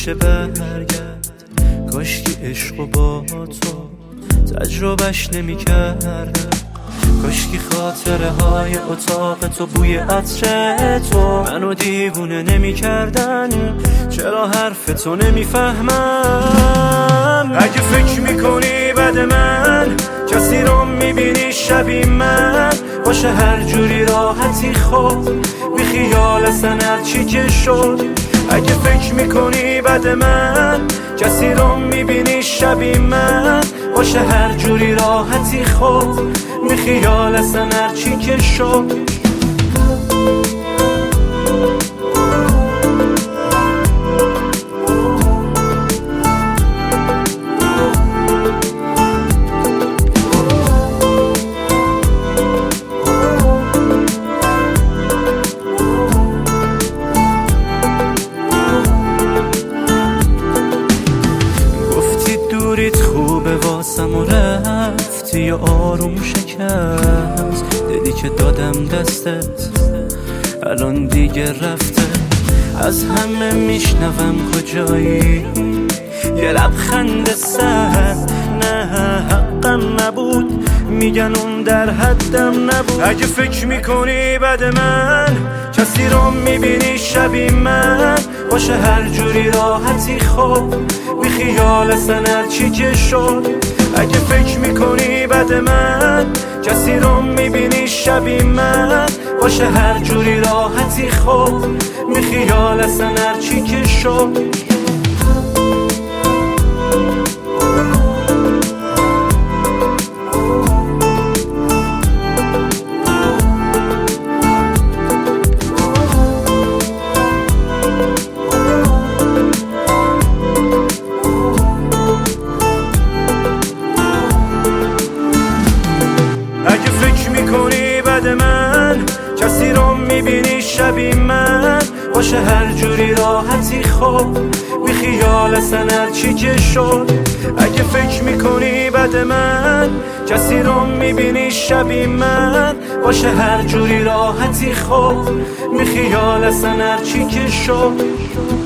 نمیشه برگرد. کاشکی عشق با تو تجربهش نمیکردم. کاشکی خاطره های اتاق تو، بوی عطر تو منو دیوونه نمیکردن. چرا حرف تو نمیفهمم؟ اگه فکر میکنی بد من، کسی رو میبینی شبیه من، باشه هر جوری راحتی خود بی خیال اصلا هرچی که شد. اگه فکر میکنی بد من، کسی رو میبینی شبیه من، باشه هر جوری راحتی خود بی خیال اصلا هرچی که شد. خوبه واسم و رفتی و آروم شکست. دیدی که دادم دستت الان دیگه رفته. از همه میشنوم کجایی، یه لبخند سرد. نه حقم نبود، میگن اون در حدم نبود. اگه فکر میکنی بد من، کسی رو میبینی شبیه من، باشه هر جوری راحتی خود بی خیال اصلا هرچی که شد. اگه فکر میکنی بد من، کسی رو میبینی شبیه من، باشه هر جوری راحتی خود بی خیال اصلا هرچی که شد. اگه فکر میکنی بد من، کسی رو میبینی شبیه من، باشه هر جوری راحتی خود بی خیال اصلا هرچی که شد. اگه فکر میکنی بد من، کسی رو میبینی شبیه من، باشه هر جوری راحتی خود بی خیال اصلا هرچی که شد.